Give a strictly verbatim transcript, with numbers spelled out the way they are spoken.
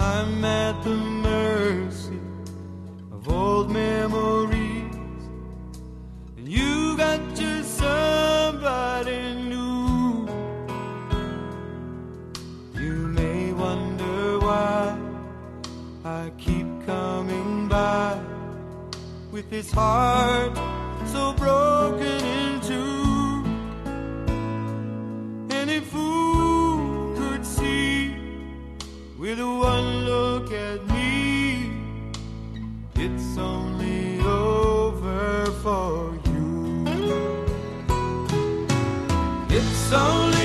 I'm at the mercy of old memories, and you got just somebody new. You may wonder why I keep coming by with this heart so broken in two. Any fool could see with one look at me, it's only over for you. It's only